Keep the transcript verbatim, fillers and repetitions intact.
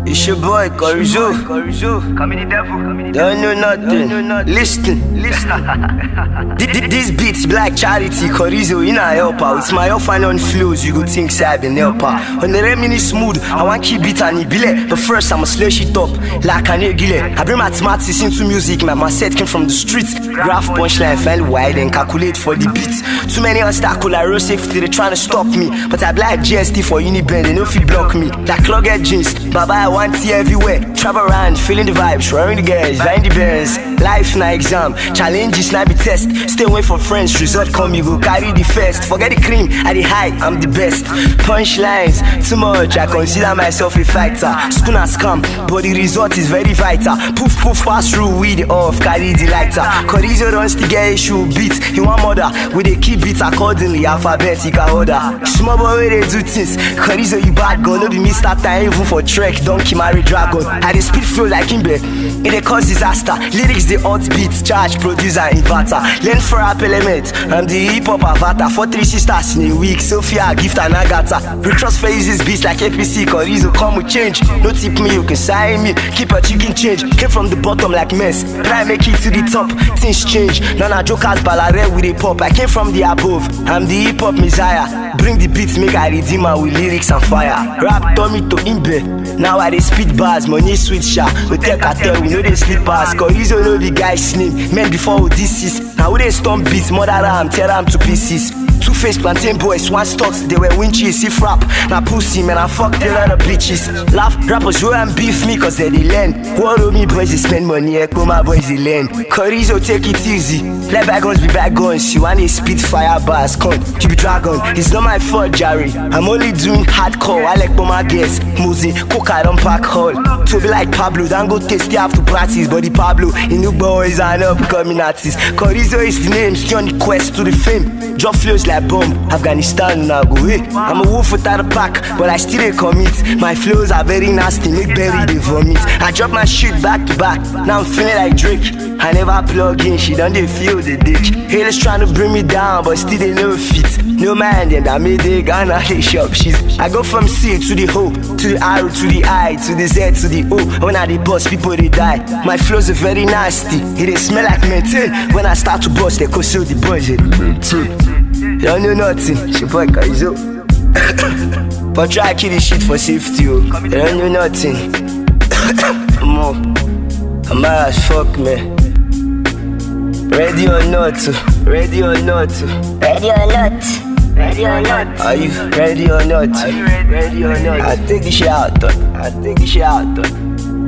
It's your boy, Corizo. Coming the devil. Don't know nothing. Listen. This beats black charity, Corizo, in a helper. It's my off and on flows, you go think say I been helper. On the remini smooth, I want keep beat and ibile. But first I'ma slash it up like an egile. I bring mathematics into music, my mindset came from the streets. Graph punchline fell wide and calculate for the beats. Too many obstacles, I road safety, they trying to stop me. But I black G S T for Unibend, they no fit block me. Like clogged jeans, baba I want tea everywhere. Travel around, feeling the vibes, wearing the girls, buying the bears. Life na exam, challenges na be test. Stay away from friends, result come, you go carry the first. Forget the cream, I the high, I'm the best. Punchlines, too much, I consider myself a fighter. Spoon and scam, but the result is very vital. Poof poof pass through, weed off, carry the lighter. Corizo don't still get issue beat. You want mother, we they keep beats accordingly, alphabetical order. Small boy where they do things, Corizo you bad gun, no be me start time even for trek, donkey marry dragon. I dey speed flow like Imbe, it dey cause disaster. Lyrics they hot beats, charge, producer, inverter. Learn for rap element, I'm the hip hop avatar. For three sisters in a week, Sophia, Gift and Agatha. Recross phases beats like A P C, Corizo come with change. No tip me, you can sign me, keep a chicken change. Came from the bottom like mess, try make it to the top, things change. None of jokers balare with a pop, I came from the above, I'm the hip hop messiah. Bring the beats, make I redeem her with lyrics and fire. Rap Tommy to Imbe, now I dey speed bars, money sweet sha. We take a tell, we know they sleep pass. Corizo know the guy slim, men before we this is. Now we dey stomp beats, mother ram, tear am to pieces. Two face plantain boys, one stocks, they were winches. If rap, na pussy, man, I fucked a lot of bitches. Laugh, rappers go and beef me cause they dey learn. What me boys, they spend money, echo my boys, they learn. Corizo, take it easy, let bygones be bygones. You want a speed fire bars, con, you be dragon. It's not my fault, Jerry, I'm only doing hardcore. I like my guests, Mose, Coca, don't pack hall. To be like Pablo, don't go taste, you have to practice. But the Pablo, in new boys and upcoming artists. Corizo is the name, still on the quest to the fame. Drop flows like bomb, Afghanistan now go away. I'm a wolf without a pack, but I still dey commit. My flows are very nasty, make berry they vomit. I drop my shit back to back, now I'm feeling like Drake. I never plug in, she done dey feel the dick. Haters trying to bring me down, but still they no fit. No man, then I made they Ghana they shop shit. I go from C to the O, to the R, to the I, to the Z, to the O. When I dey bust, people they die. My flows are very nasty, it they smell like maintain. When I start to bust, they conceal the boys, they maintain. You don't know nothing, it's your boy Corizo. But try to kill this shit for safety, yo. You don't know nothing. More, I'm mad as fuck, man. Ready or not? Ready or not? Ready or not? Ready or not? Are you ready or not? Are you ready, ready or not? I take this shit out, though. I take this shit out, though.